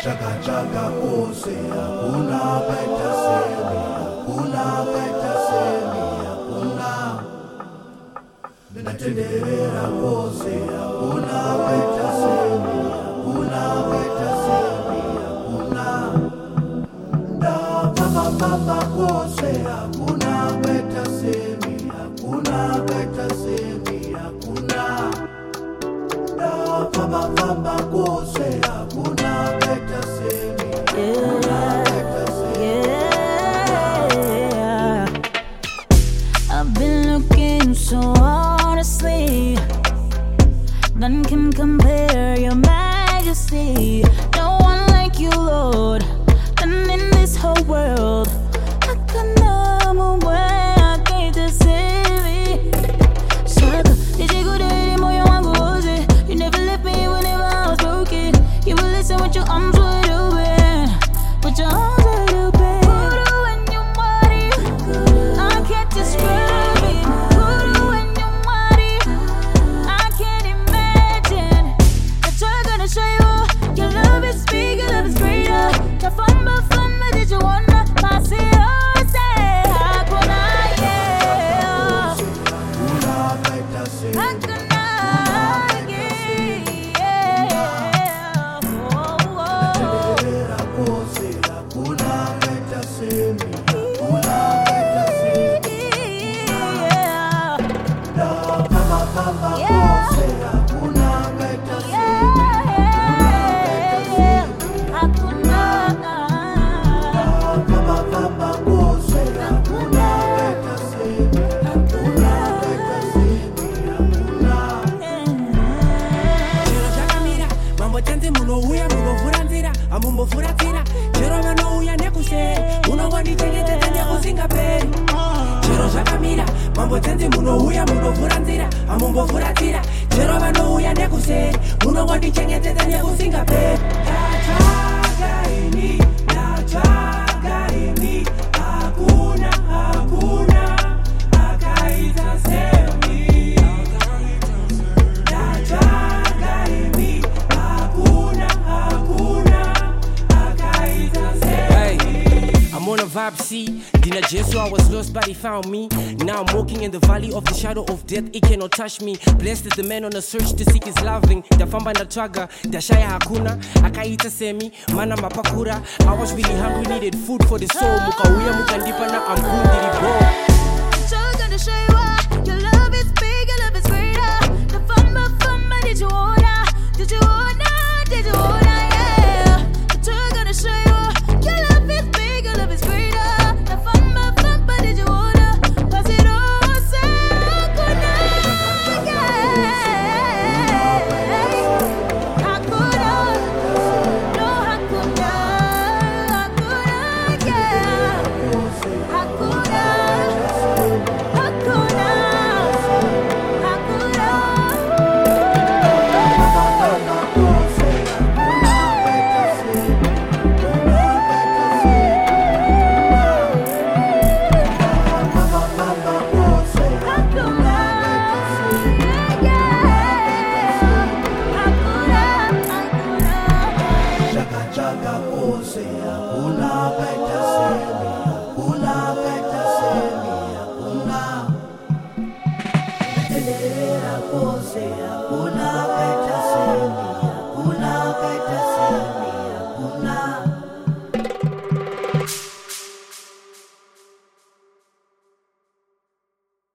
Chaka chaka pose, hakuna kaita semi, hakuna kaita semi, hakuna. Ninatendelea pose, hakuna kaita semi, hakuna kaita semi, hakuna. Da papa pose, hakuna kaita semi, hakuna kaita semi, hakuna. Da papa pose, hakuna kaita semi, hakuna kaita semi. I've been looking so honestly, none can compare your majesty. No one like you, Lord, and in this whole world I could never wear, I can't deceive me. Sucker, did you go there? Moyo wangu wote. You never left me whenever I was broken. You will listen with your arms wide open, with your arms wide open. Put when you body, I can't describe it. Put when you body, I can't imagine that you're gonna show you your love is big, your love is greater. The fun, did you wanna pass it on? Say, hakuna, yeah. Hakuna, yeah. Oh, oh. Ninatendelea pose, hakuna kaita semi, hakuna kaita semi. Yeah. Da papa pose, hakuna kaita semi, Hakuna. papa pose, hakuna kaita semi, hakuna kaita semi, hakuna. Chero chakamira, mambo chanzi munouya munofuratira, amumbofuratira. Chero vanouya nekuse, unongondichengetedza nekusingaperi. Chero chakamira, mambo chanzi munouya munofuratira, amumbofuratira. Chero vanouya nekuse, unongondichengetedza nekusingaperi. Nachaga ini, hakuna akaita semi. Nachaga ini, hakuna akaita semi. Hey, I'm on a vibe, see. Dina Jesu, I was lost, but he found me. Now I'm walking in the valley of the shadow of death, it cannot touch me. Blessed is the man on a search to seek his loving. Dafamba na twaga, dashaya hakuna akaita semi, mana mapakura. I was really hungry, needed food for the soul. Mukauya mukandipa na I'm good, Just gonna show you why your love is big, your love is greater. The fun, did you wanna? Did you